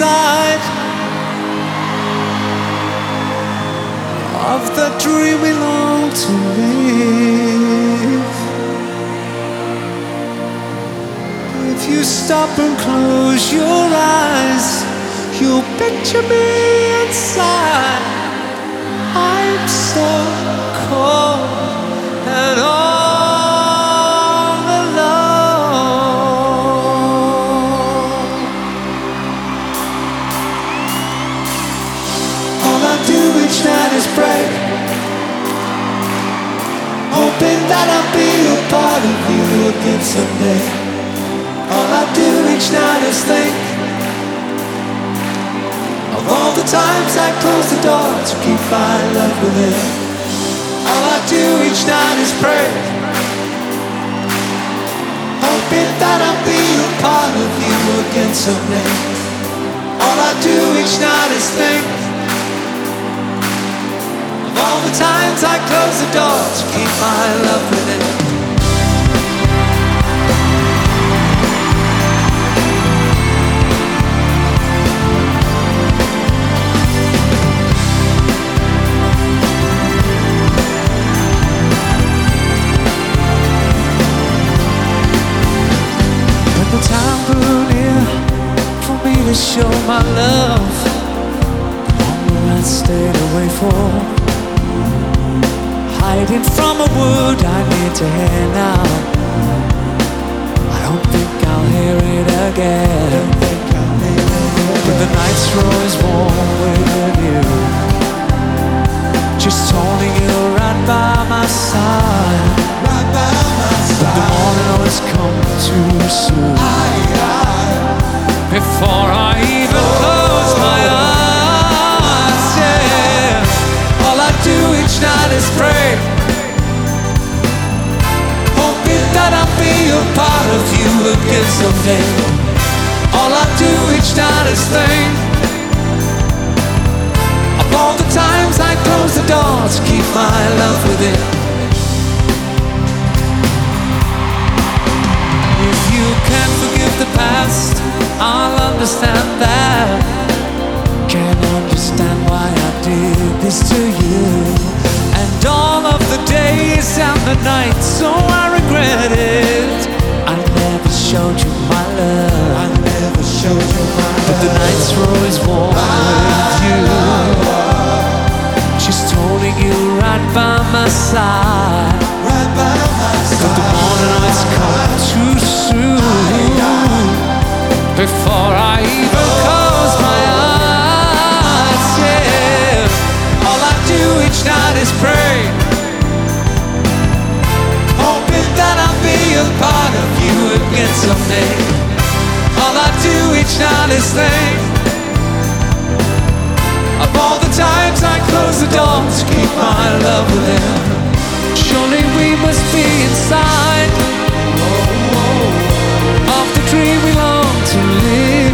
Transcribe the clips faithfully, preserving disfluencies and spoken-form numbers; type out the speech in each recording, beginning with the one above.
inside of the dream we long to live. If you stop and close your eyes, you'll picture me inside. I'm so cold and all alone. All I do each night is pray, hoping that I'll be a part of you again someday. All I do each night is think of all the times I close the door to keep my love within. All I do each night is pray, hoping that I'll be a part of you again someday. All I do each night is think of all the times I close the door to keep my love within. Time grew near for me to show my love. The longer I stayed away for, hiding from a word I need to hear now. I don't think I'll hear it again. But the nights grow as warm with you, just holding you right by my side. Right by my side. But the morning always comes too soon. Before I even close my eyes, yeah. All I do each night is pray, hoping that I'll be a part of you again someday. All I do each night is think of all the times I close the door to keep my love within. If you can't forgive the past, I'll understand that. Can't understand why I did this to you. And all of the days and the nights, so I regret it. I never showed you my love. I never showed you my love. But the nights were always warm with you, just holding you right by my side. Right by my side. But the morning always comes too soon. Before I even close my eyes, yeah. All I do each night is pray, hoping that I'll be a part of you again someday. All I do each night is think of all the times I close the door to keep my love within. Surely we must be inside of the dream we long to live.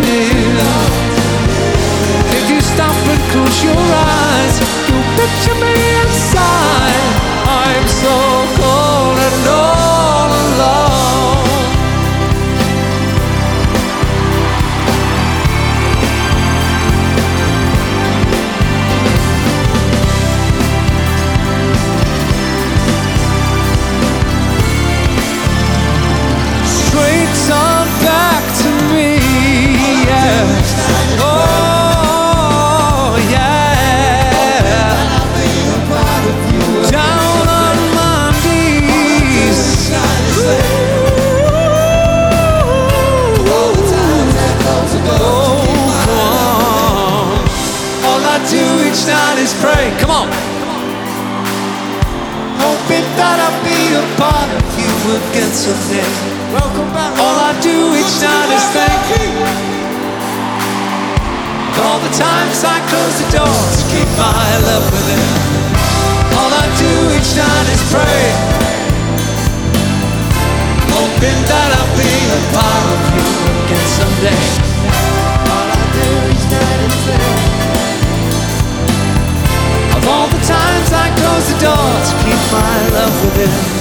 If you stop and close your eyes, you'll picture me inside. I'm so cold and all alone. Straight on back to me, yeah. Oh, yeah. Down on my knees. Oh, all I do each night is pray. Come on. Hoping that I'll be a part of you again someday. Welcome back. All I do each night is think all the times I close the door to keep my love within. All I do each night is pray, hoping that I'll be a part of you again someday. All I do each night is think of all the times I close the door to keep my love within.